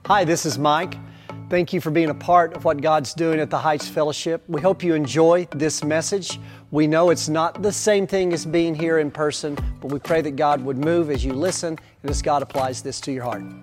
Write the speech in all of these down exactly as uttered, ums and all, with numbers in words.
Hi, this is Mike. Thank you for being a part of what God's doing at the Heights Fellowship. We hope you enjoy this message. We know it's not the same thing as being here in person, but we pray that God would move as you listen and as God applies this to your heart.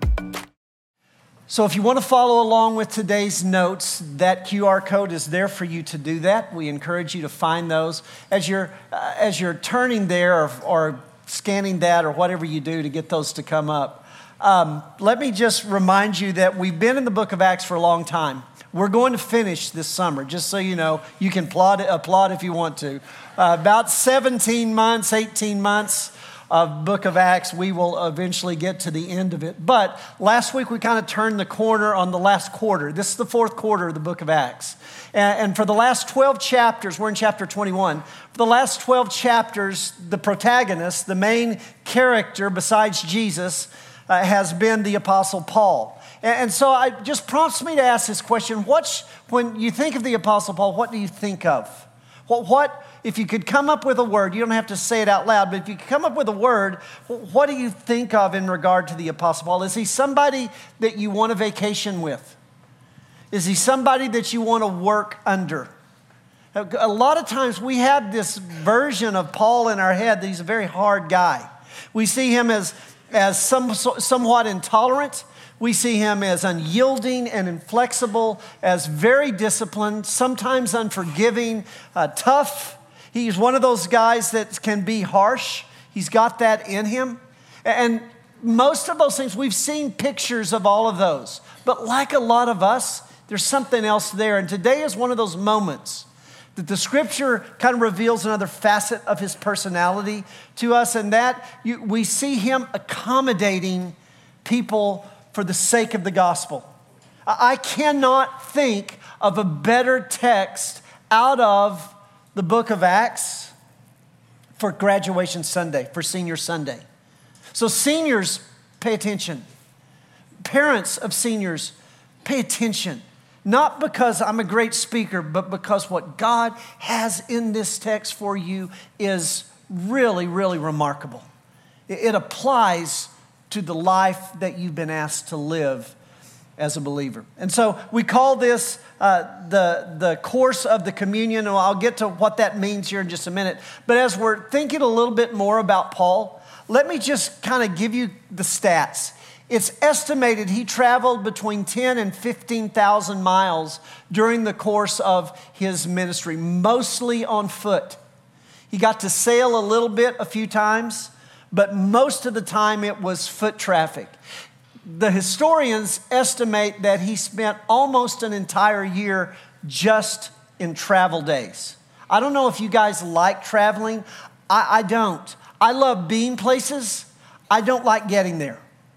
So if you want to follow along with today's notes, that Q R code is there for you to do that. We encourage you to find those as you're, uh, as you're turning there or, or scanning that or whatever you do to get those to come up. Um, let me just remind you that we've been in the book of Acts for a long time. We're going to finish this summer, just so you know. You can applaud, applaud if you want to. Uh, about seventeen months, eighteen months of book of Acts, we will eventually get to the end of it. But last week we kind of turned the corner on the last quarter. This is the fourth quarter of the book of Acts. And, and for the last twelve chapters, we're in chapter twenty-one. For the last twelve chapters, the protagonist, the main character besides Jesus, Uh, has been the Apostle Paul. And, and so it just prompts me to ask this question. What's, when you think of the Apostle Paul, what do you think of? What, what, if you could come up with a word, you don't have to say it out loud, but if you could come up with a word, what do you think of in regard to the Apostle Paul? Is he somebody that you want a vacation with? Is he somebody that you want to work under? A lot of times we have this version of Paul in our head that he's a very hard guy. We see him as as some, somewhat intolerant. We see him as unyielding and inflexible, as very disciplined, sometimes unforgiving, uh, tough. He's one of those guys that can be harsh. He's got that in him. And most of those things, we've seen pictures of all of those. But like a lot of us, there's something else there. And today is one of those moments that the scripture kind of reveals another facet of his personality to us, and that you, we see him accommodating people for the sake of the gospel. I cannot think of a better text out of the book of Acts for graduation Sunday, for senior Sunday. So seniors, pay attention. Parents of seniors, pay attention. Not because I'm a great speaker, but because what God has in this text for you is really, really remarkable. It applies to the life that you've been asked to live as a believer. And so we call this uh, the, the course of the communion. And I'll get to what that means here in just a minute. But as we're thinking a little bit more about Paul, let me just kind of give you the stats. It's estimated he traveled between ten and fifteen thousand miles during the course of his ministry, mostly on foot. He got to sail a little bit a few times, but most of the time it was foot traffic. The historians estimate that he spent almost an entire year just in travel days. I don't know if you guys like traveling. I, I don't. I love being places. I don't like getting there.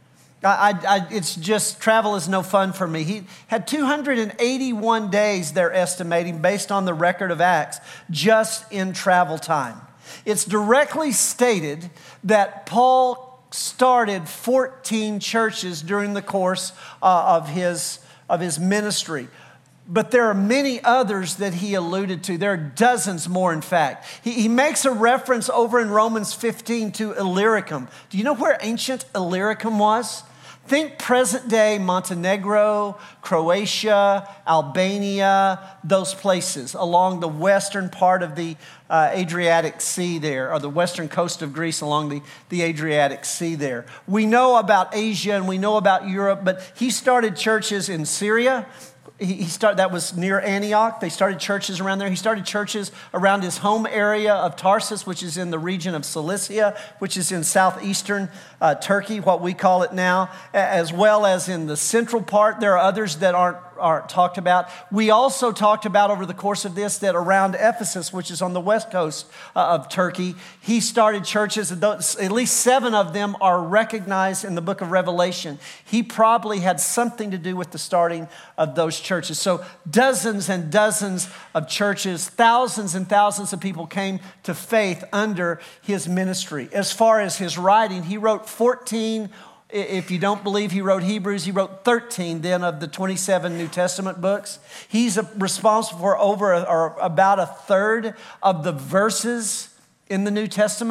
I, I, it's just, travel is no fun for me. He had two hundred eighty-one days, they're estimating, based on the record of Acts, just in travel time. It's directly stated that Paul started fourteen churches during the course uh, of his, of his ministry. But there are many others that he alluded to. There are dozens more, in fact. He, he makes a reference over in Romans fifteen to Illyricum. Do you know where ancient Illyricum was? Think present-day Montenegro, Croatia, Albania, those places along the western part of the uh, Adriatic Sea there, or the western coast of Greece along the, the Adriatic Sea there. We know about Asia and we know about Europe, but he started churches in Syria. He started, that was near Antioch. They started churches around there. He started churches around his home area of Tarsus, which is in the region of Cilicia, which is in southeastern uh, Turkey, what we call it now, as well as in the central part. There are others that aren't, aren't talked about. We also talked about over the course of this that around Ephesus, which is on the west coast uh, of Turkey, he started churches. At least seven of them are recognized in the book of Revelation. He probably had something to do with the starting of those churches. So dozens and dozens of churches, thousands and thousands of people came to faith under his ministry. As far as his writing, he wrote fourteen. If you don't believe he wrote Hebrews, he wrote thirteen then of the twenty-seven New Testament books. He's responsible for over or about a third of the verses in the New Testament.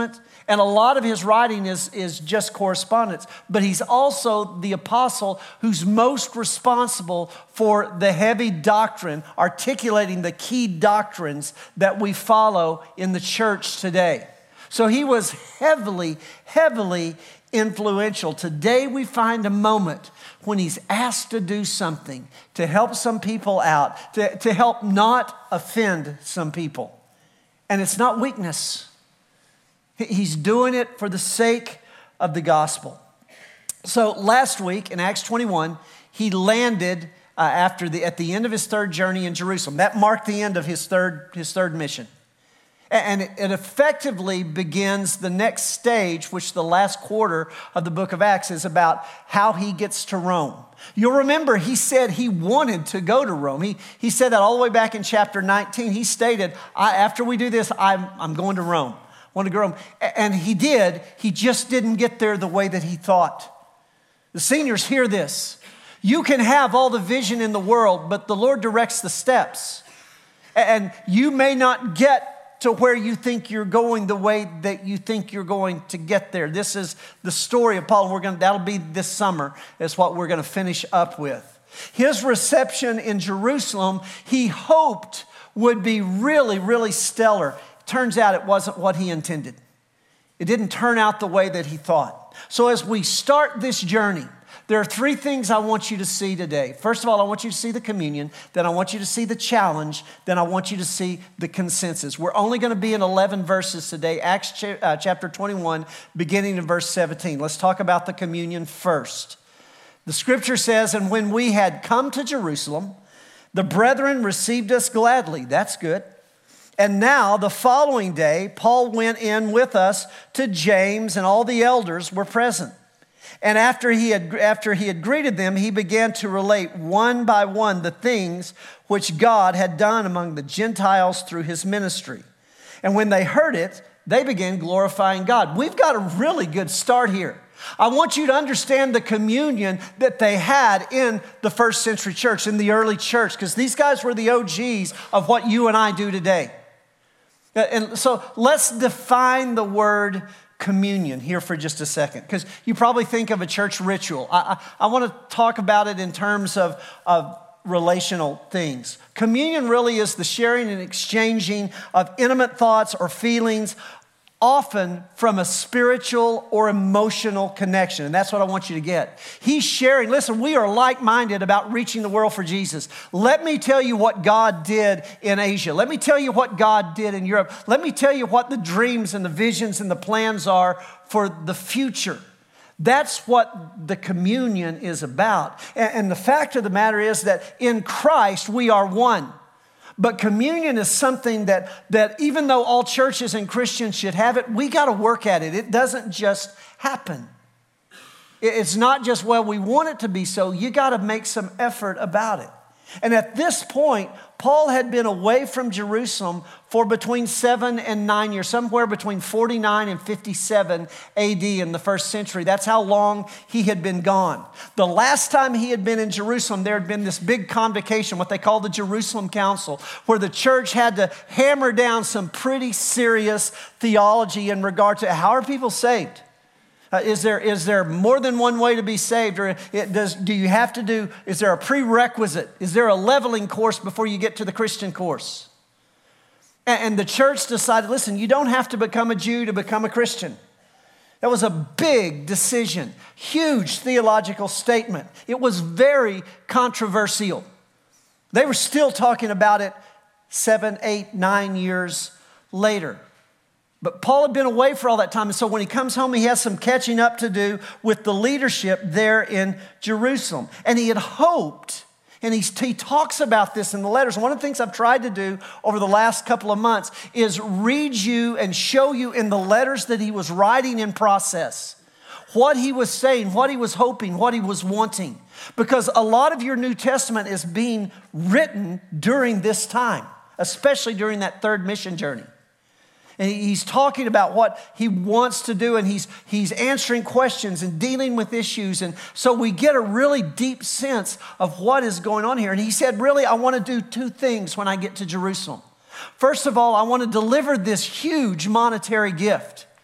And a lot of his writing is, is just correspondence. But he's also the apostle who's most responsible for the heavy doctrine, articulating the key doctrines that we follow in the church today. So he was heavily, heavily influential. Today we find a moment when he's asked to do something to help some people out, to, to help not offend some people. And it's not weakness. He's doing it for the sake of the gospel. So last week in Acts twenty-one, he landed uh, after the at the end of his third journey in Jerusalem. That marked the end of his third his third mission. And it, it effectively begins the next stage, which the last quarter of the book of Acts is about how he gets to Rome. You'll remember he said he wanted to go to Rome. He, he said that all the way back in chapter nineteen. He stated, I, after we do this, I'm, I'm going to Rome. I want to go to Rome. And he did. He just didn't get there the way that he thought. The seniors hear this. You can have all the vision in the world, but the Lord directs the steps. And you may not get to where you think you're going the way that you think you're going to get there. This is the story of Paul. We're going to, that'll be this summer is what we're going to finish up with. His reception in Jerusalem, he hoped would be really, really stellar. Turns out it wasn't what he intended. It didn't turn out the way that he thought. So as we start this journey, there are three things I want you to see today. First of all, I want you to see the communion. Then I want you to see the challenge. Then I want you to see the consensus. We're only going to be in eleven verses today. Acts chapter twenty-one, beginning in verse seventeen. Let's talk about the communion first. The scripture says, and when we had come to Jerusalem, the brethren received us gladly. That's good. And now, the following day, Paul went in with us to James, and all the elders were present. And after he had after he had greeted them, he began to relate one by one the things which God had done among the Gentiles through his ministry. And when they heard it, they began glorifying God. We've got a really good start here. I want you to understand the communion that they had in the first century church, in the early church, because these guys were the O Gs of what you and I do today. And so let's define the word communion here for just a second, because you probably think of a church ritual. I, I, I want to talk about it in terms of, of relational things. Communion really is the sharing and exchanging of intimate thoughts or feelings, often from a spiritual or emotional connection. And that's what I want you to get. He's sharing. Listen, we are like-minded about reaching the world for Jesus. Let me tell you what God did in Asia. Let me tell you what God did in Europe. Let me tell you what the dreams and the visions and the plans are for the future. That's what the communion is about. And the fact of the matter is that in Christ, we are one. But communion is something that, that even though all churches and Christians should have it, we got to work at it. It doesn't just happen. It's not just, well, we want it to be so. You got to make some effort about it. And at this point, Paul had been away from Jerusalem for between seven and nine years, somewhere between forty-nine and fifty-seven A D in the first century. That's how long he had been gone. The last time he had been in Jerusalem, there had been this big convocation, what they call the Jerusalem Council, where the church had to hammer down some pretty serious theology in regard to how are people saved? Uh, is there is there more than one way to be saved? Or it does, do you have to do, is there a prerequisite? Is there a leveling course before you get to the Christian course? And, and the church decided, listen, you don't have to become a Jew to become a Christian. That was a big decision, huge theological statement. It was very controversial. They were still talking about it seven, eight, nine years later. But Paul had been away for all that time. And so when he comes home, he has some catching up to do with the leadership there in Jerusalem. And he had hoped, and he's, he talks about this in the letters. One of the things I've tried to do over the last couple of months is read you and show you in the letters that he was writing in process what he was saying, what he was hoping, what he was wanting. Because a lot of your New Testament is being written during this time, especially during that third mission journey. And he's talking about what he wants to do, and he's, he's answering questions and dealing with issues. And so we get a really deep sense of what is going on here. And he said, really, I want to do two things when I get to Jerusalem. First of all, I want to deliver this huge monetary gift.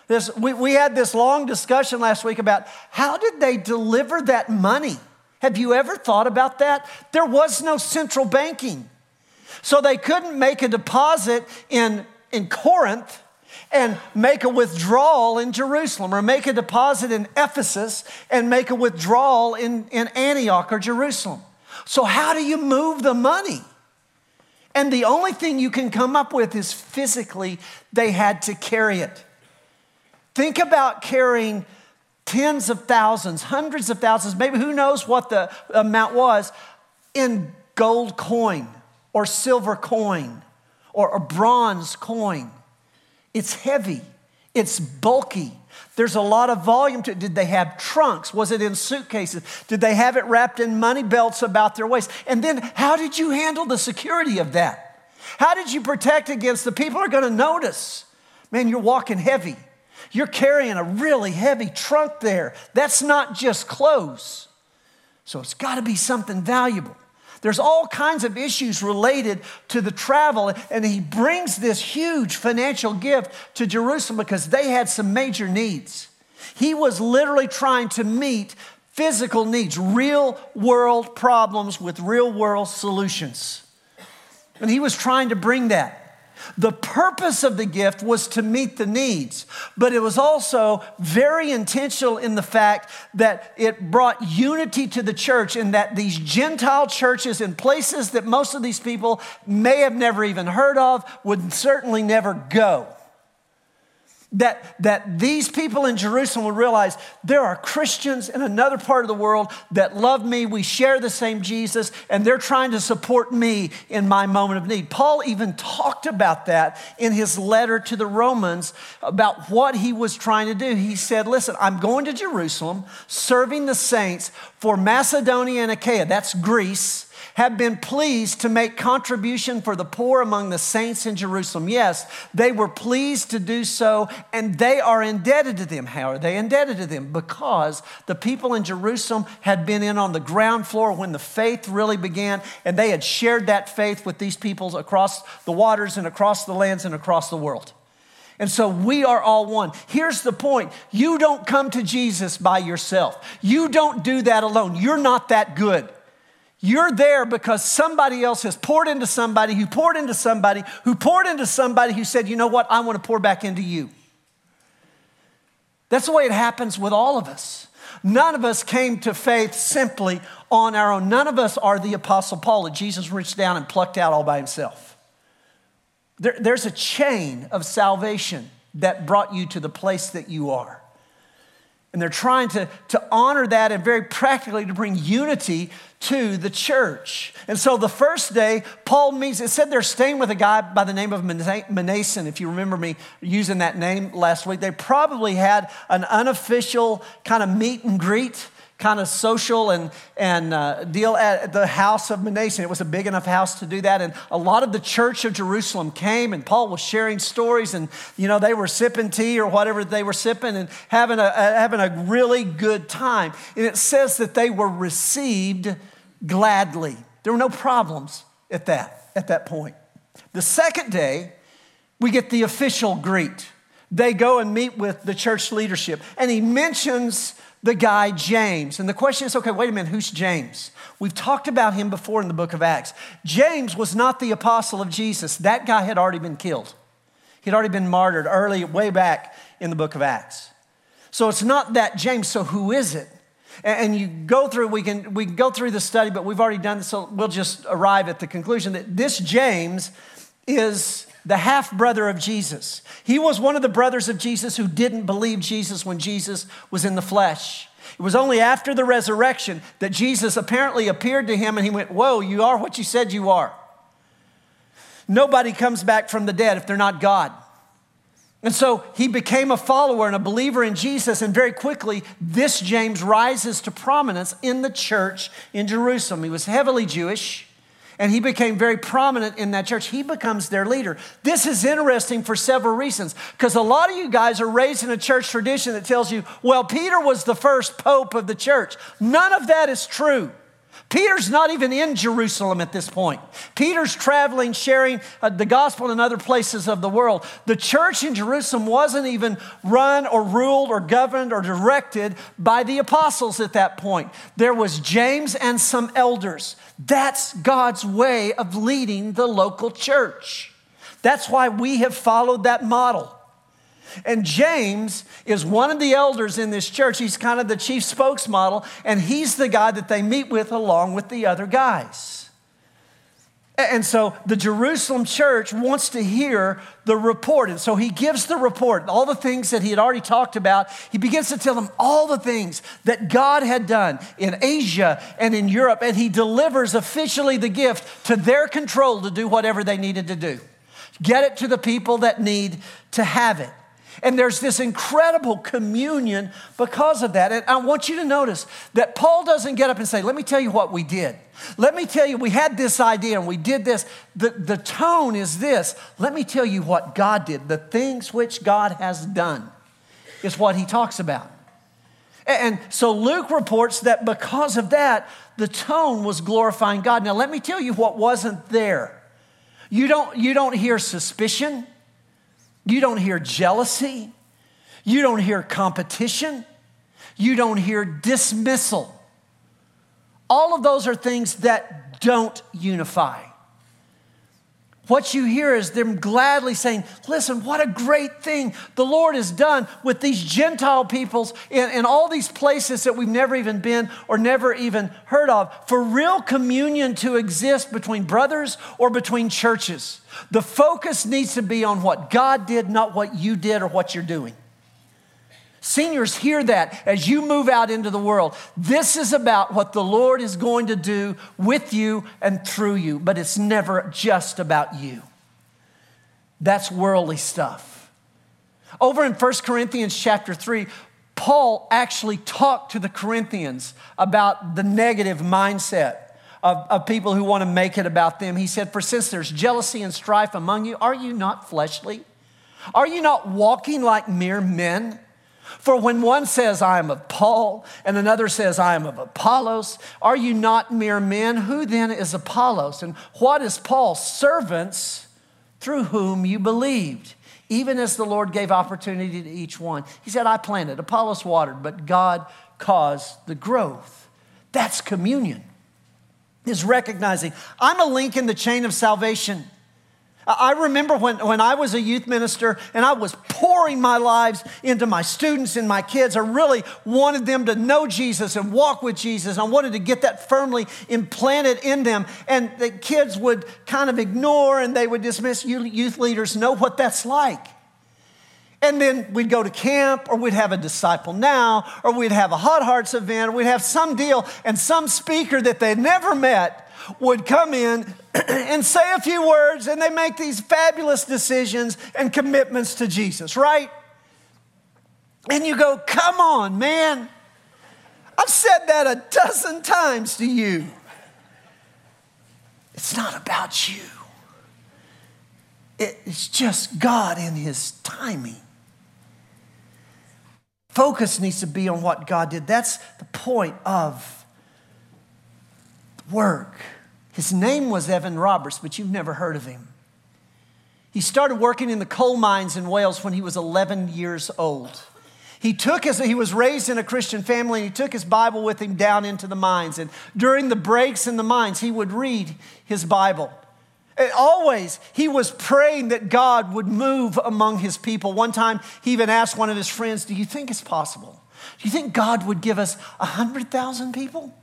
This, we, we had this long discussion last week about how did they deliver that money? Have you ever thought about that? There was no central banking. So they couldn't make a deposit in, in Corinth and make a withdrawal in Jerusalem, or make a deposit in Ephesus and make a withdrawal in, in Antioch or Jerusalem. So how do you move the money? And the only thing you can come up with is physically they had to carry it. Think about carrying tens of thousands, hundreds of thousands, maybe who knows what the amount was, in gold coin or silver coin or a bronze coin. It's heavy. It's bulky. There's a lot of volume to it. Did they have trunks? Was it in suitcases? Did they have it wrapped in money belts about their waist? And then how did you handle the security of that? How did you protect against the people are going to notice? Man, you're walking heavy. You're carrying a really heavy trunk there. That's not just clothes. So it's got to be something valuable. There's all kinds of issues related to the travel, and he brings this huge financial gift to Jerusalem because they had some major needs. He was literally trying to meet physical needs, real world problems with real world solutions. And he was trying to bring that. The purpose of the gift was to meet the needs, but it was also very intentional in the fact that it brought unity to the church, and that these Gentile churches in places that most of these people may have never even heard of would certainly never go. That, that these people in Jerusalem would realize there are Christians in another part of the world that love me. We share the same Jesus, and they're trying to support me in my moment of need. Paul even talked about that in his letter to the Romans about what he was trying to do. He said, listen, I'm going to Jerusalem, serving the saints, for Macedonia and Achaia, that's Greece, have been pleased to make contribution for the poor among the saints in Jerusalem. Yes, they were pleased to do so, and they are indebted to them. How are they indebted to them? Because the people in Jerusalem had been in on the ground floor when the faith really began, and they had shared that faith with these peoples across the waters and across the lands and across the world. And so we are all one. Here's the point. You don't come to Jesus by yourself. You don't do that alone. You're not that good. You're there because somebody else has poured into somebody who poured into somebody who poured into somebody who said, you know what, I want to pour back into you. That's the way it happens with all of us. None of us came to faith simply on our own. None of us are the Apostle Paul that Jesus reached down and plucked out all by himself. There, there's a chain of salvation that brought you to the place that you are. And they're trying to, to honor that and very practically to bring unity to the church. And so the first day, Paul meets, it said they're staying with a guy by the name of Manason. If you remember me using that name last week, they probably had an unofficial kind of meet and greet, kind of social and, and uh, deal at the house of Manason. It was a big enough house to do that. And a lot of the church of Jerusalem came, and Paul was sharing stories, and, you know, they were sipping tea or whatever they were sipping and having a, a, having a really good time. And it says that they were received gladly. There were no problems at that, at that point. The second day, we get the official greet. They go and meet with the church leadership, and he mentions the guy James. And the question is, okay, wait a minute, who's James? We've talked about him before in the book of Acts. James was not the apostle of Jesus. That guy had already been killed. He'd already been martyred early, way back in the book of Acts. So it's not that James. So who is it? And you go through, we can, we can go through the study, but we've already done this, so we'll just arrive at the conclusion that this James is the half-brother of Jesus. He was one of the brothers of Jesus who didn't believe Jesus when Jesus was in the flesh. It was only after the resurrection that Jesus apparently appeared to him, and he went, whoa, you are what you said you are. Nobody comes back from the dead if they're not God. And so he became a follower and a believer in Jesus, and very quickly, this James rises to prominence in the church in Jerusalem. He was heavily Jewish, and he became very prominent in that church. He becomes their leader. This is interesting for several reasons, because a lot of you guys are raised in a church tradition that tells you, well, Peter was the first pope of the church. None of that is true. Peter's not even in Jerusalem at this point. Peter's traveling, sharing uh, the gospel in other places of the world. The church in Jerusalem wasn't even run or ruled or governed or directed by the apostles at that point. There was James and some elders. That's God's way of leading the local church. That's why we have followed that model. And James is one of the elders in this church. He's kind of the chief spokesmodel, and he's the guy that they meet with along with the other guys. And so the Jerusalem church wants to hear the report. And so he gives the report, all the things that he had already talked about. He begins to tell them all the things that God had done in Asia and in Europe. And he delivers officially the gift to their control to do whatever they needed to do. Get it to the people that need to have it. And there's this incredible communion because of that. And I want you to notice that Paul doesn't get up and say, let me tell you what we did. Let me tell you, we had this idea and we did this. The, the tone is this. Let me tell you what God did. The things which God has done is what he talks about. And so Luke reports that because of that, the tone was glorifying God. Now, let me tell you what wasn't there. You don't, you don't hear suspicion. You don't hear jealousy. You don't hear competition. You don't hear dismissal. All of those are things that don't unify. What you hear is them gladly saying, listen, what a great thing the Lord has done with these Gentile peoples in, in all these places that we've never even been or never even heard of. For real communion to exist between brothers or between churches, the focus needs to be on what God did, not what you did or what you're doing. Seniors, hear that as you move out into the world. This is about what the Lord is going to do with you and through you, but it's never just about you. That's worldly stuff. Over in First Corinthians chapter three, Paul actually talked to the Corinthians about the negative mindset of, of people who want to make it about them. He said, for since there's jealousy and strife among you, are you not fleshly? Are you not walking like mere men? For when one says, I am of Paul, and another says, I am of Apollos, are you not mere men? Who then is Apollos? And what is Paul? Servants through whom you believed, even as the Lord gave opportunity to each one. He said, I planted, Apollos watered, but God caused the growth. That's communion, is recognizing I'm a link in the chain of salvation. I remember when, when I was a youth minister and I was pouring my lives into my students and my kids. I really wanted them to know Jesus and walk with Jesus. I wanted to get that firmly implanted in them. And the kids would kind of ignore and they would dismiss. Youth leaders know what that's like. And then we'd go to camp, or we'd have a Disciple Now, or we'd have a Hot Hearts event, or we'd have some deal, and some speaker that they'd never met would come in and say a few words, and they make these fabulous decisions and commitments to Jesus, right? And you go, come on, man. I've said that a dozen times to you. It's not about you. It's just God in his timing. Focus needs to be on what God did. That's the point of work. His name was Evan Roberts, but you've never heard of him. He started working in the coal mines in Wales when he was eleven years old. He took his, he was raised in a Christian family, and he took his Bible with him down into the mines. And during the breaks in the mines, he would read his Bible. And always, he was praying that God would move among his people. One time, he even asked one of his friends, do you think it's possible? Do you think God would give us one hundred thousand people?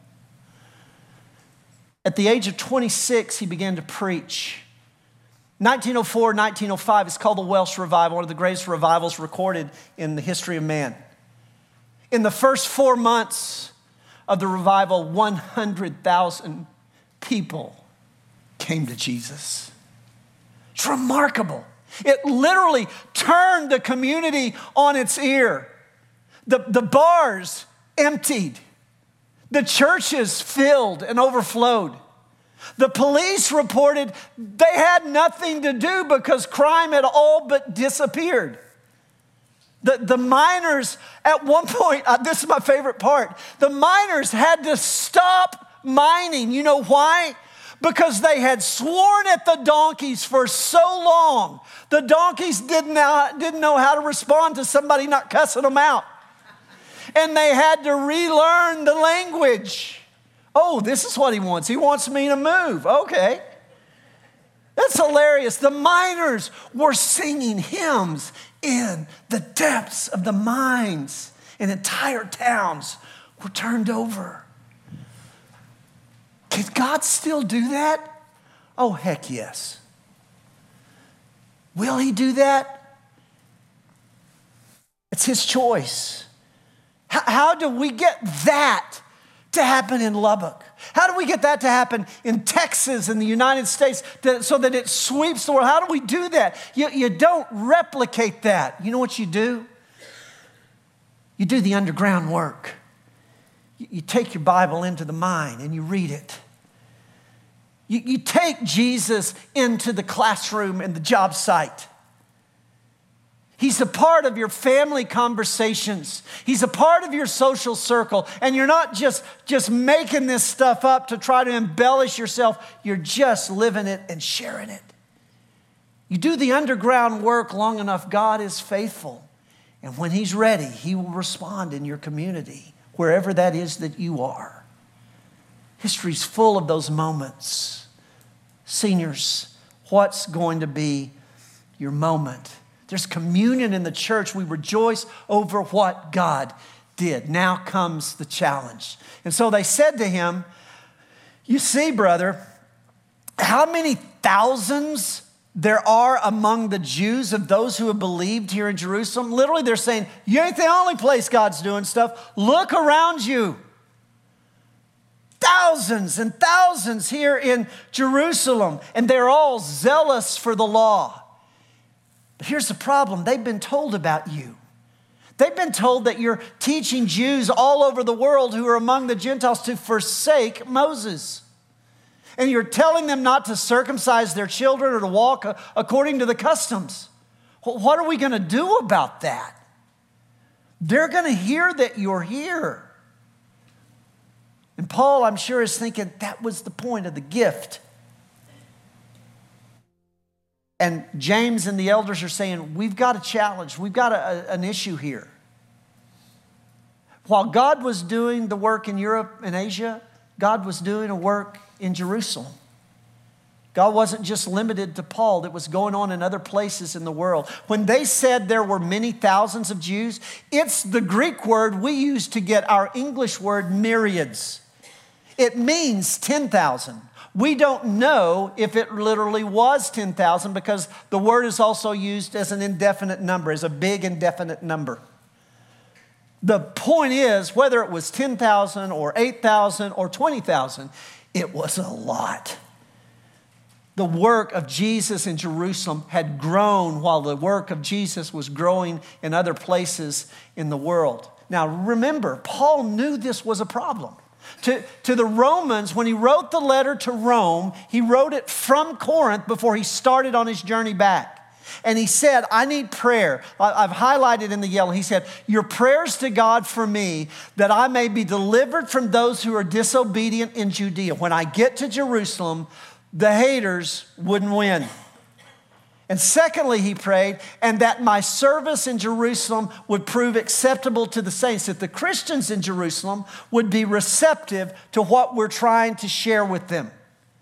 At the age of twenty-six, he began to preach. nineteen oh four, nineteen oh five, it's called the Welsh Revival, one of the greatest revivals recorded in the history of man. In the first four months of the revival, one hundred thousand people came to Jesus. It's remarkable. It literally turned the community on its ear. The, the bars emptied. The churches filled and overflowed. The police reported they had nothing to do because crime had all but disappeared. The, the miners, at one point, uh, this is my favorite part, the miners had to stop mining. You know why? Because they had sworn at the donkeys for so long. The donkeys didn't know, didn't know how to respond to somebody not cussing them out. And they had to relearn the language. Oh, this is what he wants. He wants me to move. Okay. That's hilarious. The miners were singing hymns in the depths of the mines, and entire towns were turned over. Can God still do that? Oh, heck yes. Will he do that? It's his choice. How, how do we get that to happen in Lubbock? How do we get that to happen in Texas, in the United States, to, so that it sweeps the world? How do we do that? You, you don't replicate that. You know what you do? You do the underground work. You, you take your Bible into the mine and you read it. You, you take Jesus into the classroom and the job site. He's a part of your family conversations. He's a part of your social circle. And you're not just, just making this stuff up to try to embellish yourself. You're just living it and sharing it. You do the underground work long enough, God is faithful. And when he's ready, he will respond in your community, wherever that is that you are. History's full of those moments. Seniors, what's going to be your moment? There's communion in the church. We rejoice over what God did. Now comes the challenge. And so they said to him, you see, brother, how many thousands there are among the Jews of those who have believed here in Jerusalem? Literally, they're saying, you ain't the only place God's doing stuff. Look around you. Thousands and thousands here in Jerusalem, and they're all zealous for the law. But here's the problem. They've been told about you. They've been told that you're teaching Jews all over the world who are among the Gentiles to forsake Moses. And you're telling them not to circumcise their children or to walk according to the customs. What are we going to do about that? They're going to hear that you're here. And Paul, I'm sure, is thinking that was the point of the gift. And James and the elders are saying, we've got a challenge. We've got a, a, an issue here. While God was doing the work in Europe and Asia, God was doing a work in Jerusalem. God wasn't just limited to Paul. That was going on in other places in the world. When they said there were many thousands of Jews, it's the Greek word we use to get our English word myriads. It means ten thousand. We don't know if it literally was ten thousand because the word is also used as an indefinite number, as a big indefinite number. The point is, whether it was ten thousand or eight thousand or twenty thousand, it was a lot. The work of Jesus in Jerusalem had grown while the work of Jesus was growing in other places in the world. Now remember, Paul knew this was a problem. To, to the Romans, when he wrote the letter to Rome, he wrote it from Corinth before he started on his journey back. And he said, I need prayer. I've highlighted in the yellow. He said, your prayers to God for me, that I may be delivered from those who are disobedient in Judea. When I get to Jerusalem, the haters wouldn't win. And secondly, he prayed, and that my service in Jerusalem would prove acceptable to the saints, that the Christians in Jerusalem would be receptive to what we're trying to share with them.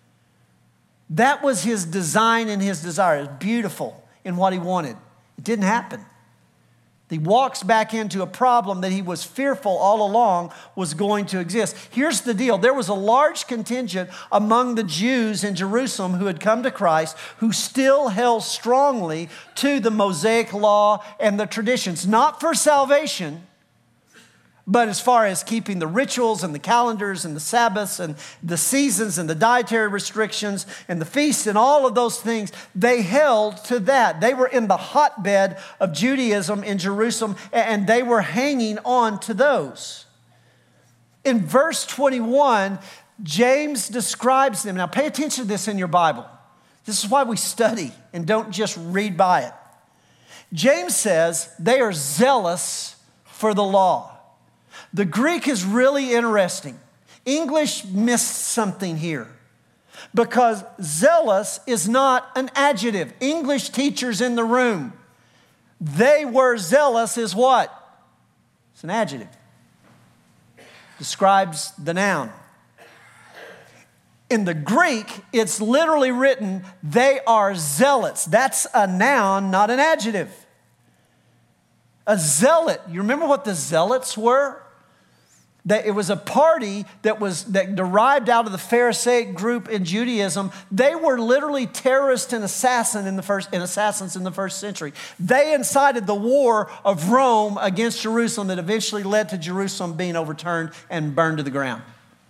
That was his design and his desire. It was beautiful in what he wanted. It didn't happen. He walks back into a problem that he was fearful all along was going to exist. Here's the deal. There was a large contingent among the Jews in Jerusalem who had come to Christ who still held strongly to the Mosaic law and the traditions, not for salvation, but as far as keeping the rituals and the calendars and the Sabbaths and the seasons and the dietary restrictions and the feasts and all of those things, they held to that. They were in the hotbed of Judaism in Jerusalem, and they were hanging on to those. In verse twenty-one, James describes them. Now pay attention to this in your Bible. This is why we study and don't just read by it. James says they are zealous for the law. The Greek is really interesting. English missed something here because zealous is not an adjective. English teachers in the room, they were zealous is what? It's an adjective. Describes the noun. In the Greek, it's literally written, they are zealots. That's a noun, not an adjective. A zealot, you remember what the zealots were? That it was a party that was that derived out of the Pharisaic group in Judaism. They were literally terrorists and assassin in the first, and assassins in the first century. They incited the war of Rome against Jerusalem that eventually led to Jerusalem being overturned and burned to the ground.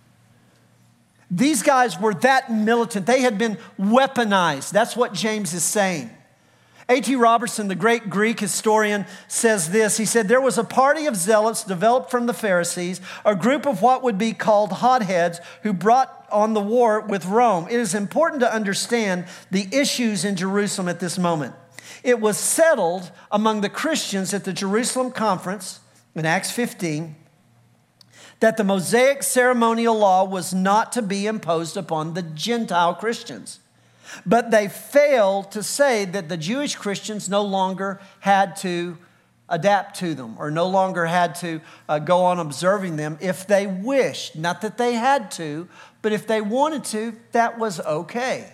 These guys were that militant. They had been weaponized. That's what James is saying. A T Robertson, the great Greek historian, says this. He said, there was a party of zealots developed from the Pharisees, a group of what would be called hotheads who brought on the war with Rome. It is important to understand the issues in Jerusalem at this moment. It was settled among the Christians at the Jerusalem conference in Acts fifteen that the Mosaic ceremonial law was not to be imposed upon the Gentile Christians. But they failed to say that the Jewish Christians no longer had to adapt to them or no longer had to uh, go on observing them if they wished. Not that they had to, but if they wanted to, that was okay.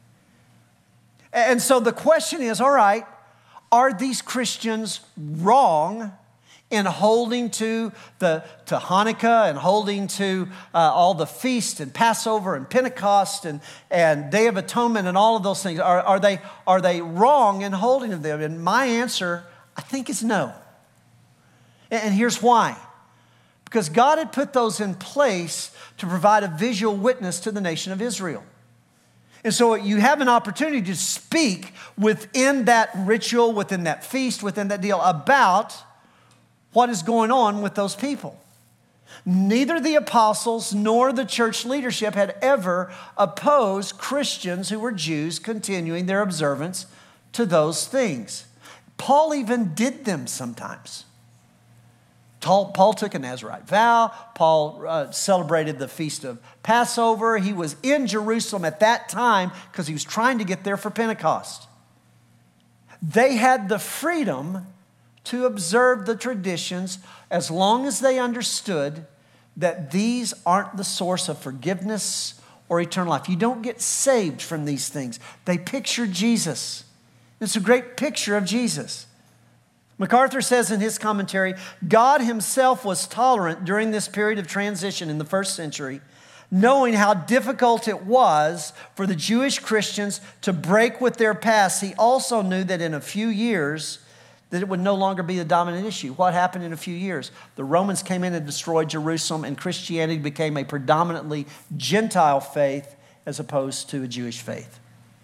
And so the question is, all right, are these Christians wrong in holding to the to Hanukkah and holding to uh, all the feasts and Passover and Pentecost and, and Day of Atonement and all of those things? Are, are, they, are they wrong in holding to them? And my answer, I think, is no. And, and here's why. Because God had put those in place to provide a visual witness to the nation of Israel. And so you have an opportunity to speak within that ritual, within that feast, within that deal about what is going on with those people. Neither the apostles nor the church leadership had ever opposed Christians who were Jews continuing their observance to those things. Paul even did them sometimes. Paul took a Nazirite vow. Paul uh, celebrated the feast of Passover. He was in Jerusalem at that time because he was trying to get there for Pentecost. They had the freedom to observe the traditions as long as they understood that these aren't the source of forgiveness or eternal life. You don't get saved from these things. They picture Jesus. It's a great picture of Jesus. MacArthur says in his commentary, God himself was tolerant during this period of transition in the first century, knowing how difficult it was for the Jewish Christians to break with their past. He also knew that in a few years, that it would no longer be the dominant issue. What happened in a few years? The Romans came in and destroyed Jerusalem, and Christianity became a predominantly Gentile faith as opposed to a Jewish faith.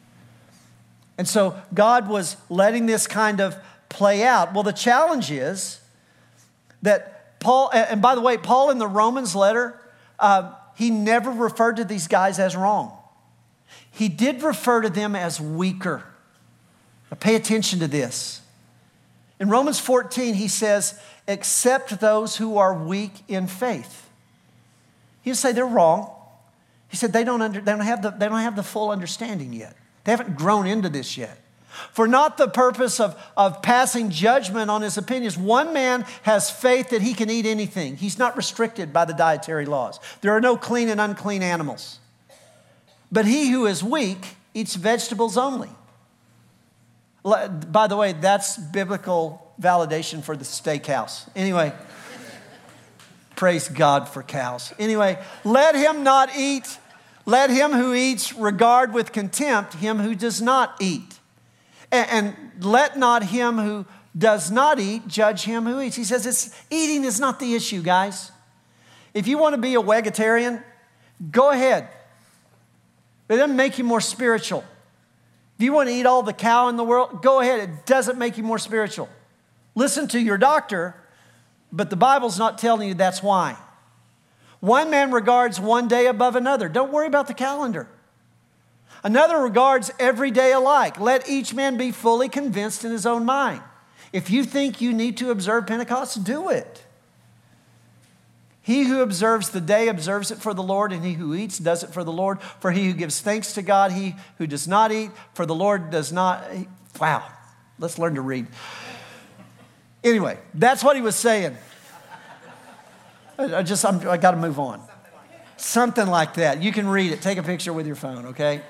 And so God was letting this kind of play out. Well, the challenge is that Paul, and by the way, Paul in the Romans letter, uh, he never referred to these guys as wrong. He did refer to them as weaker. Now pay attention to this. In Romans fourteen, he says, accept those who are weak in faith. He didn't say they're wrong. He said they don't, under, they, don't have the, they don't have the full understanding yet. They haven't grown into this yet. For not the purpose of, of passing judgment on his opinions. One man has faith that he can eat anything. He's not restricted by the dietary laws. There are no clean and unclean animals. But he who is weak eats vegetables only. By the way, that's biblical validation for the steakhouse. Anyway, praise God for cows. Anyway, let him not eat, let him who eats regard with contempt him who does not eat. And, and let not him who does not eat judge him who eats. He says it's, eating is not the issue, guys. If you want to be a vegetarian, go ahead. It doesn't make you more spiritual. If you want to eat all the cow in the world, go ahead. It doesn't make you more spiritual. Listen to your doctor, but the Bible's not telling you that's why. One man regards one day above another. Don't worry about the calendar. Another regards every day alike. Let each man be fully convinced in his own mind. If you think you need to observe Pentecost, do it. He who observes the day observes it for the Lord, and he who eats does it for the Lord. For he who gives thanks to God, he who does not eat, for the Lord does not. Wow, let's learn to read. Anyway, that's what he was saying. I just, I'm, I got to move on. Something like that. You can read it. Take a picture with your phone, okay?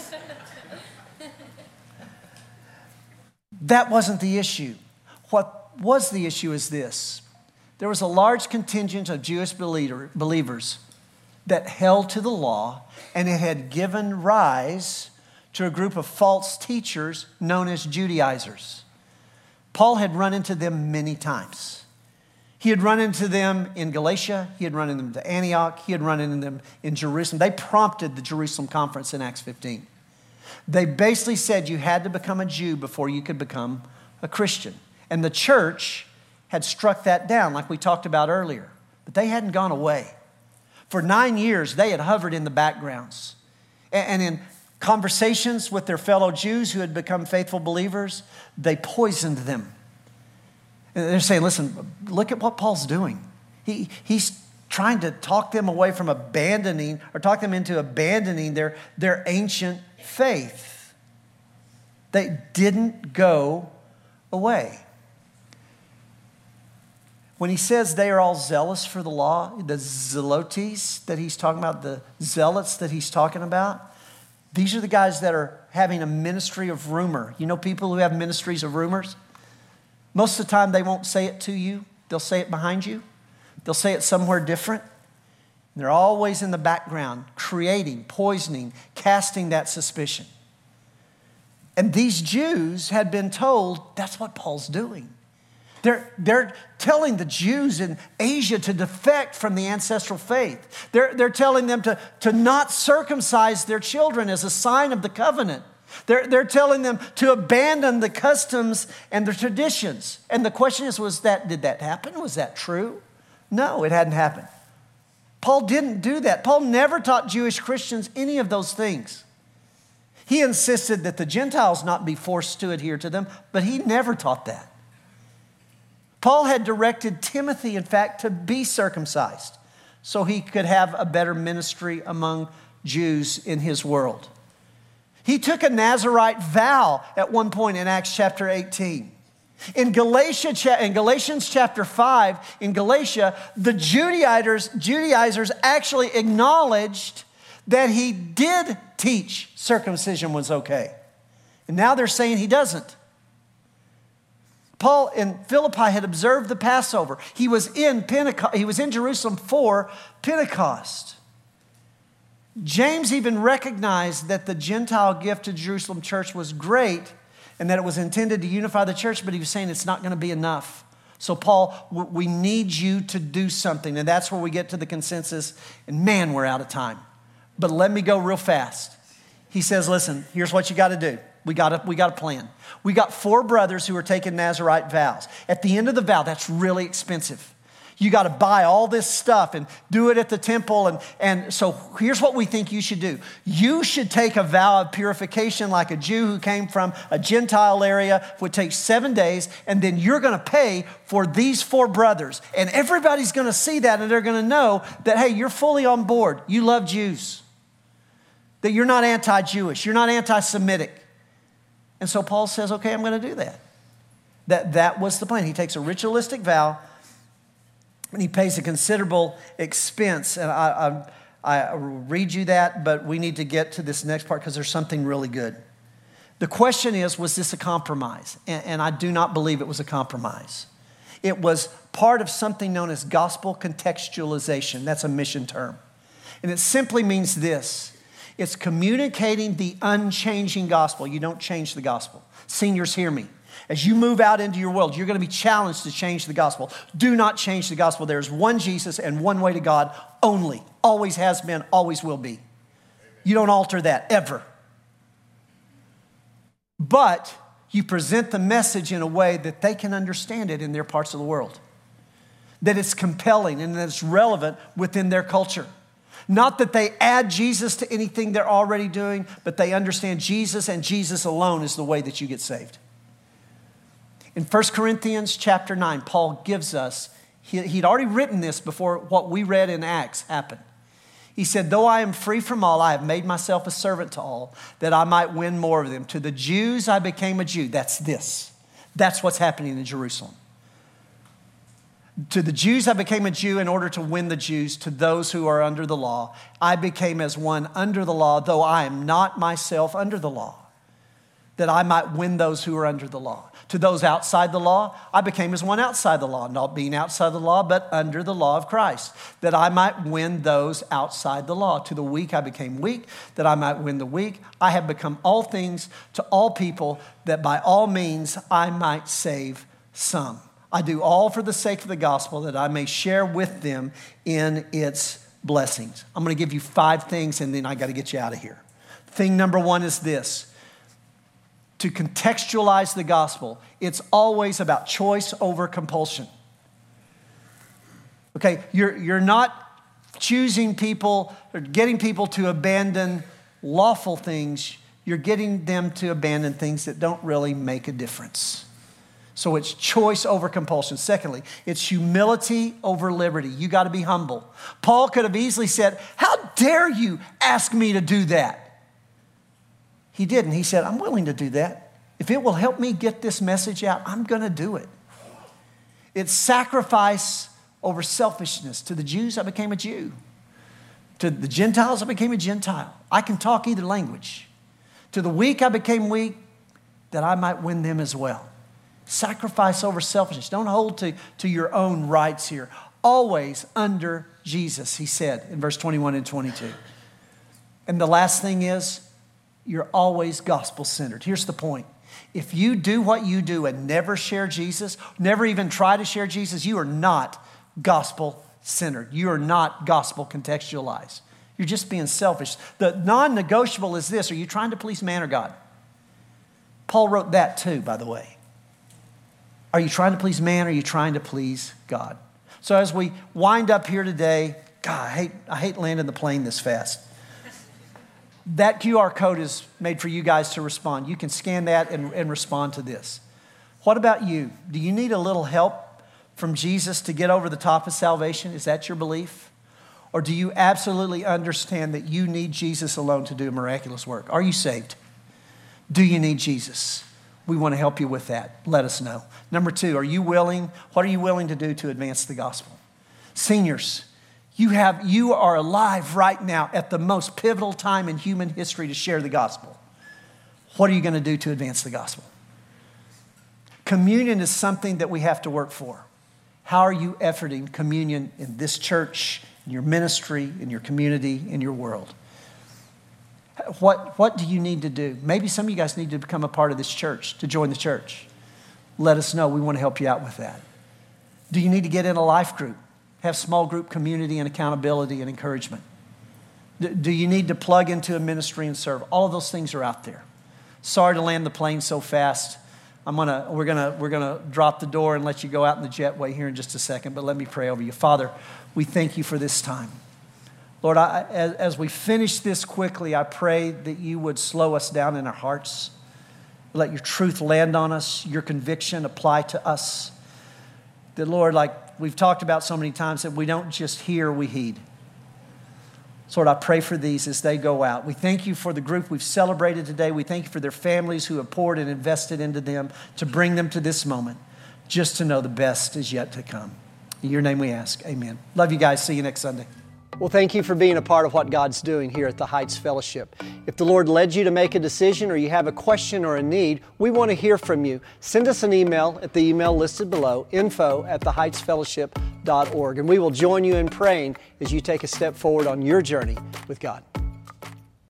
That wasn't the issue. What was the issue is this. There was a large contingent of Jewish believer, believers that held to the law, and it had given rise to a group of false teachers known as Judaizers. Paul had run into them many times. He had run into them in Galatia. He had run into them in Antioch. He had run into them in Jerusalem. They prompted the Jerusalem conference in Acts fifteen. They basically said you had to become a Jew before you could become a Christian. And the church had struck that down like we talked about earlier. But they hadn't gone away. For nine years, they had hovered in the backgrounds. And in conversations with their fellow Jews who had become faithful believers, they poisoned them. And they're saying, listen, look at what Paul's doing. He, he's trying to talk them away from abandoning, or talk them into abandoning their, their ancient faith. They didn't go away. When he says they are all zealous for the law, the zelotes that he's talking about, the zealots that he's talking about, these are the guys that are having a ministry of rumor. You know people who have ministries of rumors? Most of the time they won't say it to you. They'll say it behind you. They'll say it somewhere different. And they're always in the background, creating, poisoning, casting that suspicion. And these Jews had been told that's what Paul's doing. They're, they're telling the Jews in Asia to defect from the ancestral faith. They're, they're telling them to, to not circumcise their children as a sign of the covenant. They're, they're telling them to abandon the customs and the traditions. And the question is, was that, did that happen? Was that true? No, it hadn't happened. Paul didn't do that. Paul never taught Jewish Christians any of those things. He insisted that the Gentiles not be forced to adhere to them, but he never taught that. Paul had directed Timothy, in fact, to be circumcised so he could have a better ministry among Jews in his world. He took a Nazirite vow at one point in Acts chapter eighteen. In Galatia, in Galatians chapter five, in Galatia, the Judaizers, Judaizers actually acknowledged that he did teach circumcision was okay. And now they're saying he doesn't. Paul in Philippi had observed the Passover. He was in Pentecost, he was in Jerusalem for Pentecost. James even recognized that the Gentile gift to the Jerusalem church was great and that it was intended to unify the church, but he was saying it's not going to be enough. So Paul, we need you to do something. And that's where we get to the consensus. And man, we're out of time. But let me go real fast. He says, listen, here's what you got to do. We got a, we got a plan. We got four brothers who are taking Nazirite vows. At the end of the vow, that's really expensive. You got to buy all this stuff and do it at the temple. And, and so here's what we think you should do. You should take a vow of purification like a Jew who came from a Gentile area. It would take seven days. And then you're going to pay for these four brothers. And everybody's going to see that and they're going to know that, hey, you're fully on board. You love Jews. That you're not anti-Jewish. You're not anti-Semitic. And so Paul says, okay, I'm going to do that. That, that was the plan. He takes a ritualistic vow and he pays a considerable expense. And I, I, I read you that, but we need to get to this next part because there's something really good. The question is, was this a compromise? And, and I do not believe it was a compromise. It was part of something known as gospel contextualization. That's a mission term. And it simply means this. It's communicating the unchanging gospel. You don't change the gospel. Seniors, hear me. As you move out into your world, you're going to be challenged to change the gospel. Do not change the gospel. There's one Jesus and one way to God only. Always has been, always will be. You don't alter that, ever. But you present the message in a way that they can understand it in their parts of the world. That it's compelling and that it's relevant within their culture. Not that they add Jesus to anything they're already doing, but they understand Jesus and Jesus alone is the way that you get saved. In First Corinthians chapter nine, Paul gives us He, he'd already written this before what we read in Acts happened. He said, though I am free from all, I have made myself a servant to all, that I might win more of them. To the Jews, I became a Jew. That's this. That's what's happening in Jerusalem. To the Jews, I became a Jew in order to win the Jews. To those who are under the law, I became as one under the law, though I am not myself under the law, that I might win those who are under the law. To those outside the law, I became as one outside the law, not being outside the law, but under the law of Christ, that I might win those outside the law. To the weak, I became weak, that I might win the weak. I have become all things to all people, that by all means I might save some. I do all for the sake of the gospel, that I may share with them in its blessings. I'm going to give you five things, and then I got to get you out of here. Thing number one is this. To contextualize the gospel, it's always about choice over compulsion. Okay, you're, you're not choosing people or getting people to abandon lawful things. You're getting them to abandon things that don't really make a difference. So it's choice over compulsion. Secondly, it's humility over liberty. You got to be humble. Paul could have easily said, how dare you ask me to do that? He didn't. He said, I'm willing to do that. If it will help me get this message out, I'm going to do it. It's sacrifice over selfishness. To the Jews, I became a Jew. To the Gentiles, I became a Gentile. I can talk either language. To the weak, I became weak, that I might win them as well. Sacrifice over selfishness. Don't hold to, to your own rights here. Always under Jesus, he said in verse twenty-one and twenty-two. And the last thing is, you're always gospel-centered. Here's the point. If you do what you do and never share Jesus, never even try to share Jesus, you are not gospel-centered. You are not gospel-contextualized. You're just being selfish. The non-negotiable is this. Are you trying to please man or God? Paul wrote that too, by the way. Are you trying to please man or are you trying to please God? So as we wind up here today, God, I hate, I hate landing the plane this fast. That Q R code is made for you guys to respond. You can scan that and, and respond to this. What about you? Do you need a little help from Jesus to get over the top of salvation? Is that your belief? Or do you absolutely understand that you need Jesus alone to do miraculous work? Are you saved? Do you need Jesus? We want to help you with that. Let us know. Number two, are you willing? What are you willing to do to advance the gospel? Seniors, You have, you are alive right now at the most pivotal time in human history to share the gospel. What are you going to do to advance the gospel? Communion is something that we have to work for. How are you efforting communion in this church, in your ministry, in your community, in your world? What, what do you need to do? Maybe some of you guys need to become a part of this church, to join the church. Let us know. We want to help you out with that. Do you need to get in a life group? Have small group community and accountability and encouragement? Do you need to plug into a ministry and serve? All of those things are out there. Sorry to land the plane so fast. I'm gonna, we're gonna, we're gonna drop the door and let you go out in the jetway here in just a second, but let me pray over you. Father, we thank you for this time. Lord, I, as, as we finish this quickly, I pray that you would slow us down in our hearts. Let your truth land on us, your conviction apply to us. That, Lord, like we've talked about so many times, that we don't just hear, we heed. So, Lord, I pray for these as they go out. We thank you for the group we've celebrated today. We thank you for their families who have poured and invested into them to bring them to this moment, just to know the best is yet to come. In your name we ask, amen. Love you guys. See you next Sunday. Well, thank you for being a part of what God's doing here at the Heights Fellowship. If the Lord led you to make a decision or you have a question or a need, we want to hear from you. Send us an email at the email listed below, info at the heights fellowship dot org, and we will join you in praying as you take a step forward on your journey with God.